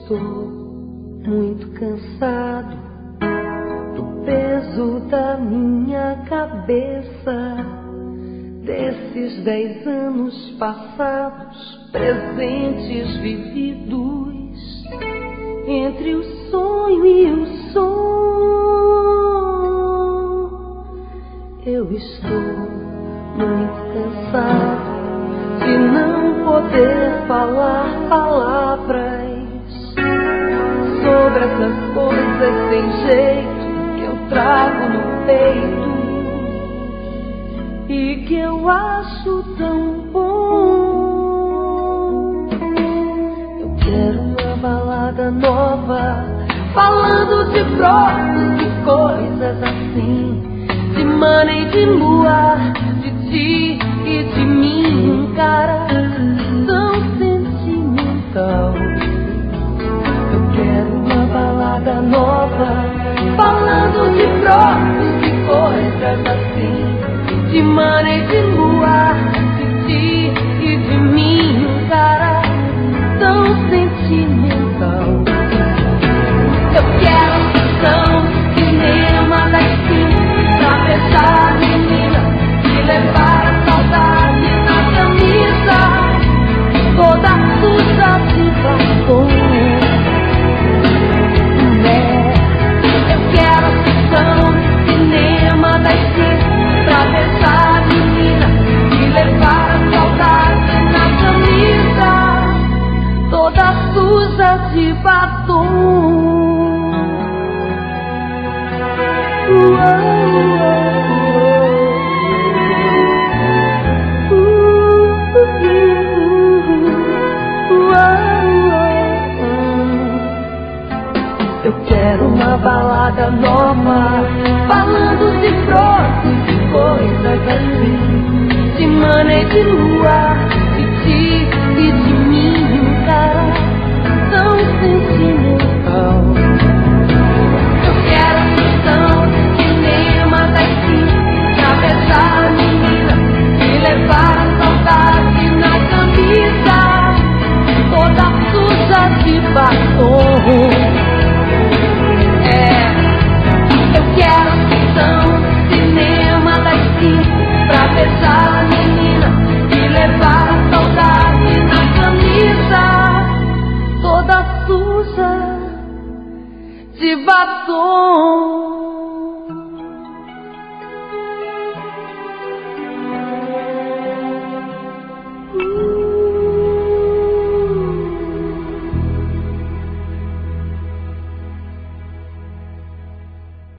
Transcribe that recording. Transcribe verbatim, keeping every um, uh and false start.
estou muito cansado do peso da minha cabeça, desses dez anos passados, presentes vividos entre o sonho e o som. Eu estou muito cansado de não poder falar palavras sobre essas coisas sem jeito que eu trago no peito e que eu acho tão bom. Eu quero uma balada nova, falando de brotos e coisas assim, de mana e de lua, de ti e de mim, um cara tão sentimental. Eu quero uma balada nova, falando de brotos e coisas assim, de mana e de lua, de ti e de mim, um cara tão sentimental. Eu quero a sessão de cinema das cinco, pra beijar a menina e levar a saudade na camisa, toda suja de batom. Eu quero a sessão de cinema das cinco, pra beijar a menina e levar a saudade na camisa, toda suja de batom. Eu quero uma balada nova, falando de brotos e coisas assim, de mana e de lua,